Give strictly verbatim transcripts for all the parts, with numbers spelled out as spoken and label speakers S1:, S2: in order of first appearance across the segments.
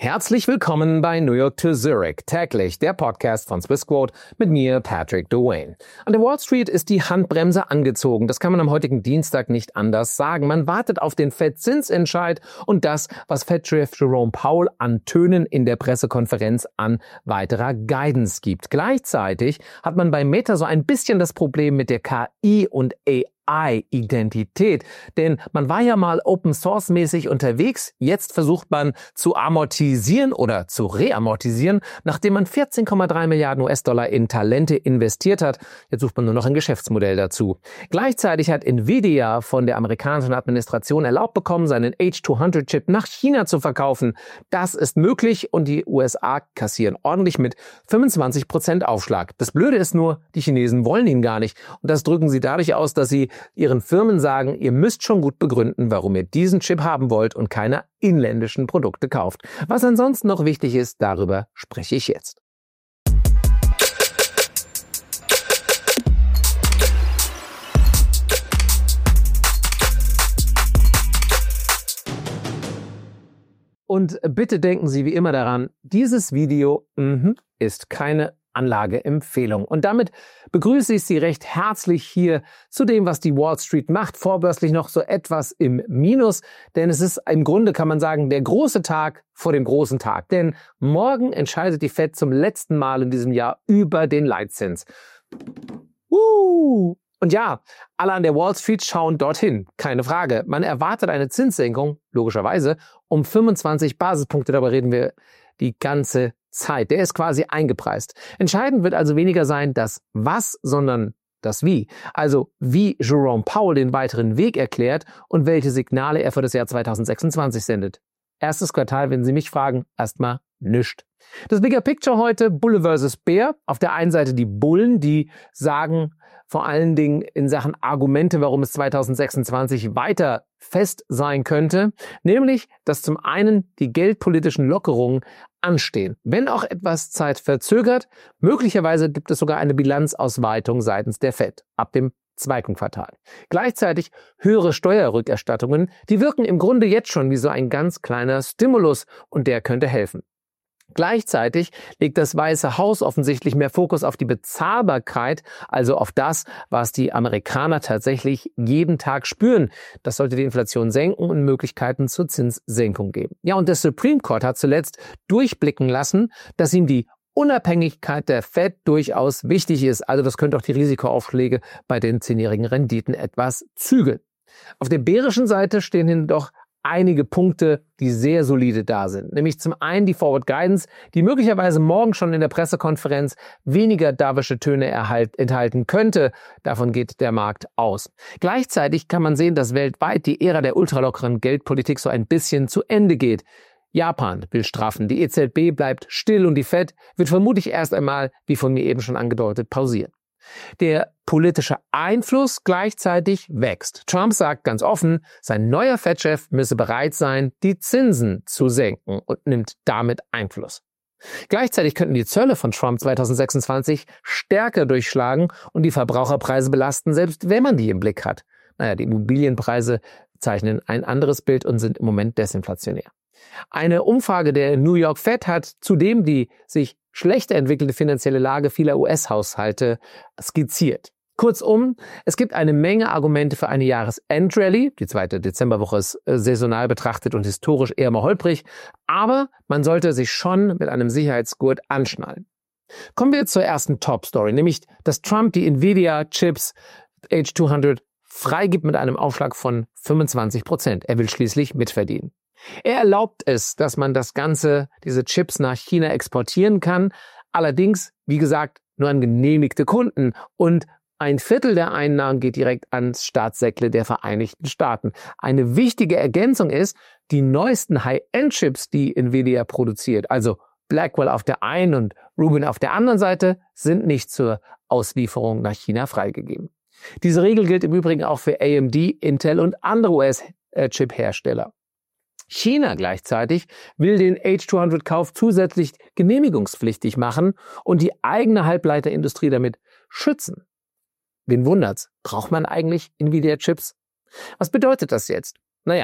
S1: Herzlich willkommen bei New York to Zurich, täglich der Podcast von Swissquote mit mir, Patrick Dwayne. An der Wall Street ist die Handbremse angezogen. Das kann man am heutigen Dienstag nicht anders sagen. Man wartet auf den Fed-Zinsentscheid und das, was Fed-Chef Jerome Powell an Tönen in der Pressekonferenz an weiterer Guidance gibt. Gleichzeitig hat man bei Meta so ein bisschen das Problem mit der K I und A I-Identität. Denn man war ja mal Open-Source-mäßig unterwegs. Jetzt versucht man zu amortisieren oder zu reamortisieren, nachdem man vierzehn Komma drei Milliarden U S-Dollar in Talente investiert hat. Jetzt sucht man nur noch ein Geschäftsmodell dazu. Gleichzeitig hat Nvidia von der amerikanischen Administration erlaubt bekommen, seinen H zweihundert Chip nach China zu verkaufen. Das ist möglich und die U S A kassieren ordentlich mit fünfundzwanzig Prozent Aufschlag. Das Blöde ist nur, die Chinesen wollen ihn gar nicht. Und das drücken sie dadurch aus, dass sie ihren Firmen sagen, ihr müsst schon gut begründen, warum ihr diesen Chip haben wollt und keine inländischen Produkte kauft. Was ansonsten noch wichtig ist, darüber spreche ich jetzt. Und bitte denken Sie wie immer daran, dieses Video mm, ist keine Anlageempfehlung. Und damit begrüße ich Sie recht herzlich hier zu dem, was die Wall Street macht. Vorbörslich noch so etwas im Minus, denn es ist im Grunde, kann man sagen, der große Tag vor dem großen Tag. Denn morgen entscheidet die Fed zum letzten Mal in diesem Jahr über den Leitzins. Uh. Und ja, alle an der Wall Street schauen dorthin, keine Frage. Man erwartet eine Zinssenkung, logischerweise, um fünfundzwanzig Basispunkte. Darüber reden wir die ganze Zeit. Der ist quasi eingepreist. Entscheidend wird also weniger sein das Was, sondern das Wie. Also wie Jerome Powell den weiteren Weg erklärt und welche Signale er für das Jahr zweitausendsechsundzwanzig sendet. Erstes Quartal, wenn Sie mich fragen, erstmal nischt. Das Bigger Picture heute, Bulle versus Bär. Auf der einen Seite die Bullen, die sagen vor allen Dingen in Sachen Argumente, warum es zweitausendsechsundzwanzig weiter fest sein könnte, nämlich, dass zum einen die geldpolitischen Lockerungen anstehen. Wenn auch etwas Zeit verzögert, möglicherweise gibt es sogar eine Bilanzausweitung seitens der Fed ab dem zweiten Quartal. Gleichzeitig höhere Steuerrückerstattungen, die wirken im Grunde jetzt schon wie so ein ganz kleiner Stimulus und der könnte helfen. Gleichzeitig legt das Weiße Haus offensichtlich mehr Fokus auf die Bezahlbarkeit, also auf das, was die Amerikaner tatsächlich jeden Tag spüren. Das sollte die Inflation senken und Möglichkeiten zur Zinssenkung geben. Ja, und der Supreme Court hat zuletzt durchblicken lassen, dass ihm die Unabhängigkeit der Fed durchaus wichtig ist. Also das könnte auch die Risikoaufschläge bei den zehnjährigen Renditen etwas zügeln. Auf der bärischen Seite stehen jedoch einige Punkte, die sehr solide da sind. Nämlich zum einen die Forward Guidance, die möglicherweise morgen schon in der Pressekonferenz weniger dovische Töne erhalt, enthalten könnte. Davon geht der Markt aus. Gleichzeitig kann man sehen, dass weltweit die Ära der ultralockeren Geldpolitik so ein bisschen zu Ende geht. Japan will straffen, die E Z B bleibt still und die Fed wird vermutlich erst einmal, wie von mir eben schon angedeutet, pausieren. Der politische Einfluss gleichzeitig wächst. Trump sagt ganz offen, sein neuer Fed-Chef müsse bereit sein, die Zinsen zu senken und nimmt damit Einfluss. Gleichzeitig könnten die Zölle von Trump zweitausendsechsundzwanzig stärker durchschlagen und die Verbraucherpreise belasten, selbst wenn man die im Blick hat. Naja, die Immobilienpreise zeichnen ein anderes Bild und sind im Moment desinflationär. Eine Umfrage der New York Fed hat zudem die sich schlechter entwickelte finanzielle Lage vieler U S-Haushalte skizziert. Kurzum, es gibt eine Menge Argumente für eine Jahresendrallye. Die zweite Dezemberwoche ist äh, saisonal betrachtet und historisch eher mal holprig, aber man sollte sich schon mit einem Sicherheitsgurt anschnallen. Kommen wir zur ersten Top-Story, nämlich, dass Trump die Nvidia-Chips H zweihundert freigibt mit einem Aufschlag von fünfundzwanzig Prozent. Er will schließlich mitverdienen. Er erlaubt es, dass man das Ganze, diese Chips nach China exportieren kann. Allerdings, wie gesagt, nur an genehmigte Kunden und ein Viertel der Einnahmen geht direkt ans Staatssäckle der Vereinigten Staaten. Eine wichtige Ergänzung ist, die neuesten High-End-Chips, die Nvidia produziert, also Blackwell auf der einen und Rubin auf der anderen Seite, sind nicht zur Auslieferung nach China freigegeben. Diese Regel gilt im Übrigen auch für A M D, Intel und andere U S-Chip-Hersteller. China gleichzeitig will den H zweihundert-Kauf zusätzlich genehmigungspflichtig machen und die eigene Halbleiterindustrie damit schützen. Wen wundert's? Braucht man eigentlich Nvidia-Chips? Was bedeutet das jetzt? Naja,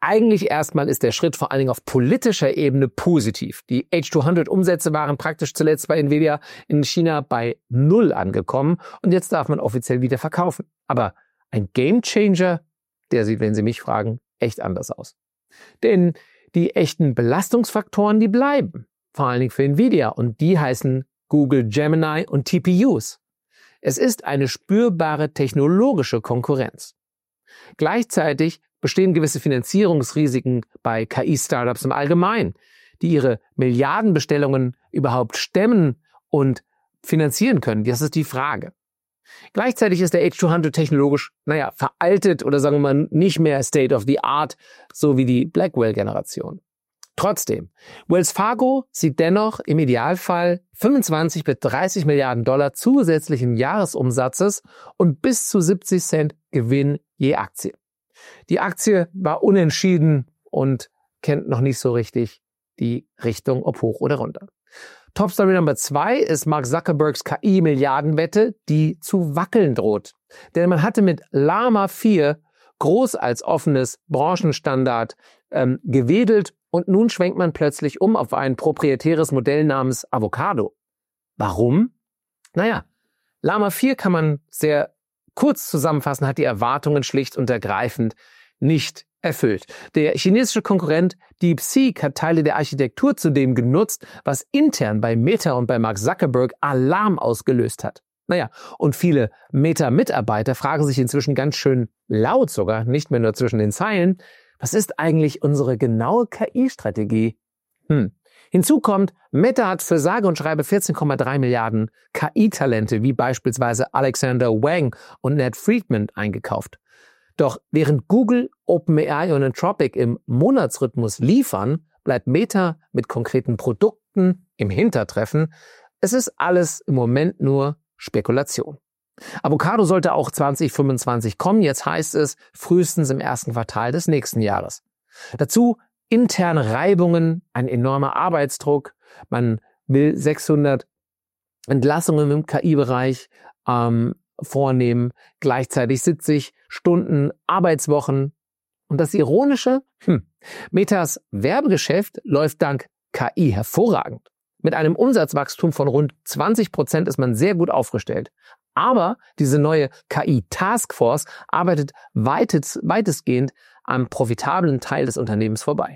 S1: Eigentlich erstmal ist der Schritt vor allen Dingen auf politischer Ebene positiv. Die H zweihundert Umsätze waren praktisch zuletzt bei Nvidia in China bei Null angekommen und jetzt darf man offiziell wieder verkaufen. Aber ein Gamechanger, der sieht, wenn Sie mich fragen, echt anders aus. Denn die echten Belastungsfaktoren, die bleiben. Vor allen Dingen für Nvidia und die heißen Google Gemini und T P Us. Es ist eine spürbare technologische Konkurrenz. Gleichzeitig bestehen gewisse Finanzierungsrisiken bei K I-Startups im Allgemeinen, die ihre Milliardenbestellungen überhaupt stemmen und finanzieren können. Das ist die Frage. Gleichzeitig ist der H zweihundert technologisch, naja, veraltet oder sagen wir mal nicht mehr State of the Art, so wie die Blackwell-Generation. Trotzdem, Wells Fargo sieht dennoch im Idealfall fünfundzwanzig bis dreißig Milliarden Dollar zusätzlichen Jahresumsatzes und bis zu siebzig Cent Gewinn je Aktie. Die Aktie war unentschieden und kennt noch nicht so richtig die Richtung, ob hoch oder runter. Top Story Nummer zwei ist Mark Zuckerbergs K I-Milliardenwette, die zu wackeln droht. Denn man hatte mit Llama vier groß als offenes Branchenstandard ähm, gewedelt und nun schwenkt man plötzlich um auf ein proprietäres Modell namens Avocado. Warum? Naja, Llama vier kann man sehr kurz zusammenfassen, hat die Erwartungen schlicht und ergreifend nicht erfüllt. Der chinesische Konkurrent DeepSeek hat Teile der Architektur zudem genutzt, was intern bei Meta und bei Mark Zuckerberg Alarm ausgelöst hat. Naja, und viele Meta-Mitarbeiter fragen sich inzwischen ganz schön laut sogar, nicht mehr nur zwischen den Zeilen, was ist eigentlich unsere genaue K I-Strategie? Hm. Hinzu kommt, Meta hat für sage und schreibe vierzehn Komma drei Milliarden K I-Talente wie beispielsweise Alexander Wang und Ned Friedman eingekauft. Doch während Google, OpenAI und Anthropic im Monatsrhythmus liefern, bleibt Meta mit konkreten Produkten im Hintertreffen. Es ist alles im Moment nur Spekulation. Avocado sollte auch zwanzig fünfundzwanzig kommen, jetzt heißt es frühestens im ersten Quartal des nächsten Jahres. Dazu interne Reibungen, ein enormer Arbeitsdruck, man will sechshundert Entlassungen im K I-Bereich ähm, vornehmen, gleichzeitig siebzig Stunden Arbeitswochen. Und das Ironische, hm, Metas Werbegeschäft läuft dank K I hervorragend. Mit einem Umsatzwachstum von rund zwanzig Prozent ist man sehr gut aufgestellt. Aber diese neue K I-Taskforce arbeitet weites, weitestgehend am profitablen Teil des Unternehmens vorbei.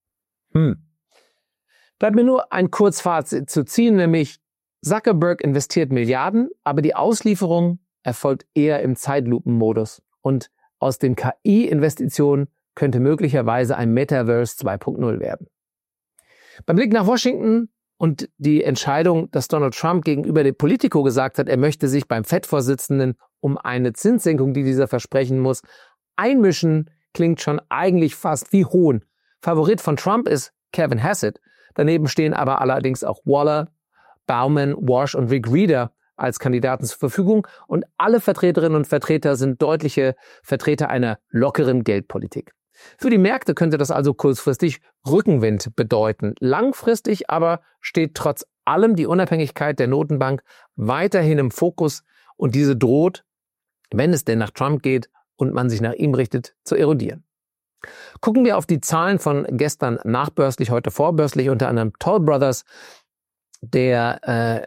S1: Hm. Bleibt mir nur ein Kurzfazit zu ziehen, nämlich Zuckerberg investiert Milliarden, aber die Auslieferung erfolgt eher im Zeitlupenmodus. Und aus den K I-Investitionen könnte möglicherweise ein Metaverse zwei Punkt null werden. Beim Blick nach Washington und die Entscheidung, dass Donald Trump gegenüber dem Politico gesagt hat, er möchte sich beim Fed-Vorsitzenden um eine Zinssenkung, die dieser versprechen muss, einmischen, klingt schon eigentlich fast wie Hohn. Favorit von Trump ist Kevin Hassett. Daneben stehen aber allerdings auch Waller, Baumann, Walsh und Rick Rieder als Kandidaten zur Verfügung und alle Vertreterinnen und Vertreter sind deutliche Vertreter einer lockeren Geldpolitik. Für die Märkte könnte das also kurzfristig Rückenwind bedeuten. Langfristig aber steht trotz allem die Unabhängigkeit der Notenbank weiterhin im Fokus und diese droht, wenn es denn nach Trump geht und man sich nach ihm richtet, zu erodieren. Gucken wir auf die Zahlen von gestern nachbörslich, heute vorbörslich, unter anderem Toll Brothers. Der äh,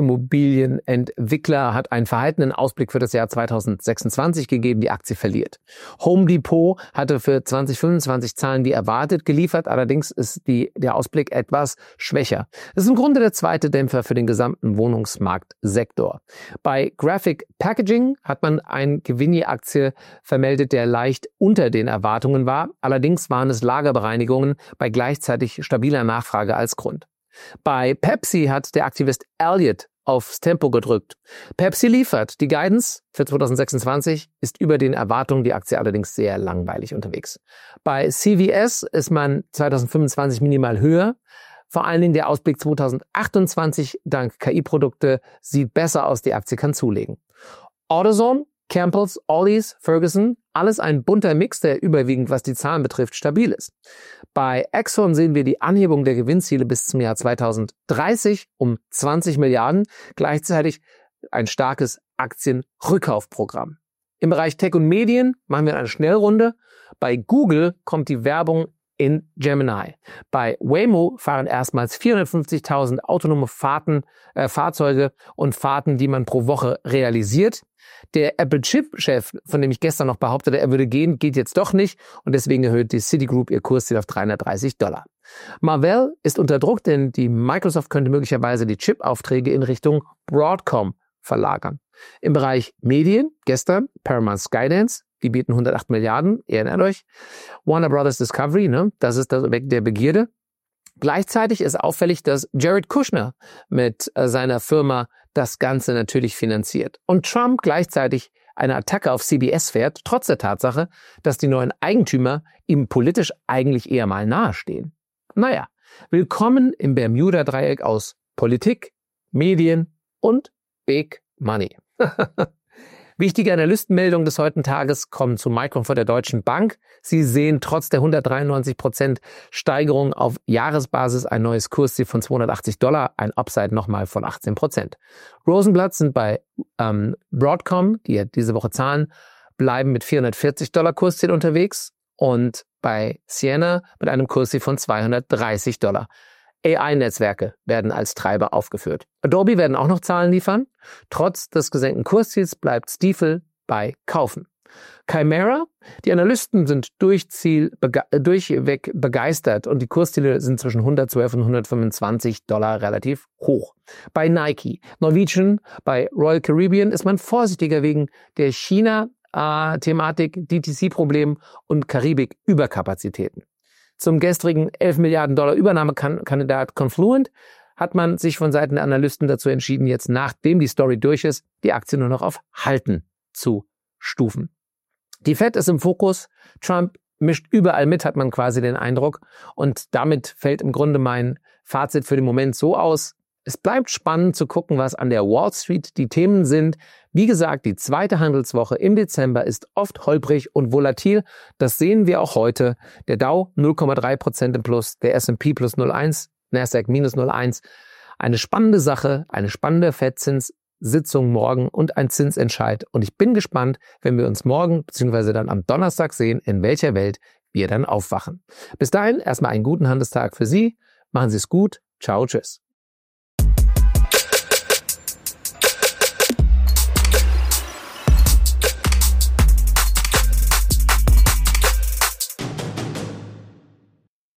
S1: Luxusimmobilienentwickler hat einen verhaltenen Ausblick für das Jahr zweitausendsechsundzwanzig gegeben. Die Aktie verliert. Home Depot hatte für zwanzig fünfundzwanzig Zahlen wie erwartet geliefert. Allerdings ist die, der Ausblick etwas schwächer. Das ist im Grunde der zweite Dämpfer für den gesamten Wohnungsmarktsektor. Bei Graphic Packaging hat man eine Gewinn je Aktie vermeldet, der leicht unter den Erwartungen war. Allerdings waren es Lagerbereinigungen bei gleichzeitig stabiler Nachfrage als Grund. Bei Pepsi hat der Aktivist Elliott aufs Tempo gedrückt. Pepsi liefert. Die Guidance für zweitausendsechsundzwanzig ist über den Erwartungen, die Aktie allerdings sehr langweilig unterwegs. Bei C V S ist man zweitausendfünfundzwanzig minimal höher. Vor allen Dingen der Ausblick zweitausendachtundzwanzig dank K I-Produkte sieht besser aus, die Aktie kann zulegen. AutoZone, Campbell's, Ollie's, Ferguson, alles ein bunter Mix, der überwiegend, was die Zahlen betrifft, stabil ist. Bei Exxon sehen wir die Anhebung der Gewinnziele bis zum Jahr zweitausenddreißig um zwanzig Milliarden, gleichzeitig ein starkes Aktienrückkaufprogramm. Im Bereich Tech und Medien machen wir eine Schnellrunde. Bei Google kommt die Werbung in Gemini. Bei Waymo fahren erstmals vierhundertfünfzigtausend autonome Fahrten, äh, Fahrzeuge und Fahrten, die man pro Woche realisiert. Der Apple-Chip-Chef, von dem ich gestern noch behauptete, er würde gehen, geht jetzt doch nicht und deswegen erhöht die Citigroup ihr Kursziel auf dreihundertdreißig Dollar. Marvell ist unter Druck, denn die Microsoft könnte möglicherweise die Chip-Aufträge in Richtung Broadcom verlagern. Im Bereich Medien, gestern Paramount Skydance, die bieten hundertacht Milliarden, ihr erinnert euch. Warner Brothers Discovery, ne, das ist das Objekt der Begierde. Gleichzeitig ist auffällig, dass Jared Kushner mit äh, seiner Firma das Ganze natürlich finanziert. Und Trump gleichzeitig eine Attacke auf C B S fährt, trotz der Tatsache, dass die neuen Eigentümer ihm politisch eigentlich eher mal nahestehen. Naja, willkommen im Bermuda-Dreieck aus Politik, Medien und Big Money. Wichtige Analystenmeldungen des heutigen Tages kommen zu Micron von der Deutschen Bank. Sie sehen trotz der hundertdreiundneunzig Prozent Steigerung auf Jahresbasis ein neues Kursziel von zweihundertachtzig Dollar, ein Upside nochmal von achtzehn Prozent. Rosenblatt sind bei ähm, Broadcom, die ja diese Woche zahlen, bleiben mit vierhundertvierzig Dollar Kursziel unterwegs und bei Ciena mit einem Kursziel von zweihundertdreißig Dollar. A I-Netzwerke werden als Treiber aufgeführt. Adobe werden auch noch Zahlen liefern. Trotz des gesenkten Kursziels bleibt Stifel bei Kaufen. Chimera, die Analysten sind durchziel, bege durchweg begeistert und die Kursziele sind zwischen hundertzwölf und hundertfünfundzwanzig Dollar relativ hoch. Bei Nike, Norwegian, bei Royal Caribbean ist man vorsichtiger wegen der China-Thematik, D T C-Problem und Karibik-Überkapazitäten. Zum gestrigen elf Milliarden Dollar Übernahmekandidat Confluent hat man sich von Seiten der Analysten dazu entschieden, jetzt nachdem die Story durch ist, die Aktie nur noch auf Halten zu stufen. Die Fed ist im Fokus. Trump mischt überall mit, hat man quasi den Eindruck. Und damit fällt im Grunde mein Fazit für den Moment so aus. Es bleibt spannend zu gucken, was an der Wall Street die Themen sind. Wie gesagt, die zweite Handelswoche im Dezember ist oft holprig und volatil. Das sehen wir auch heute. Der Dow null Komma drei Prozent im Plus, der S und P plus null Komma eins, Nasdaq minus null Komma eins. Eine spannende Sache, eine spannende Fed-Zinssitzung morgen und ein Zinsentscheid. Und ich bin gespannt, wenn wir uns morgen bzw. dann am Donnerstag sehen, in welcher Welt wir dann aufwachen. Bis dahin erstmal einen guten Handelstag für Sie. Machen Sie es gut. Ciao, tschüss.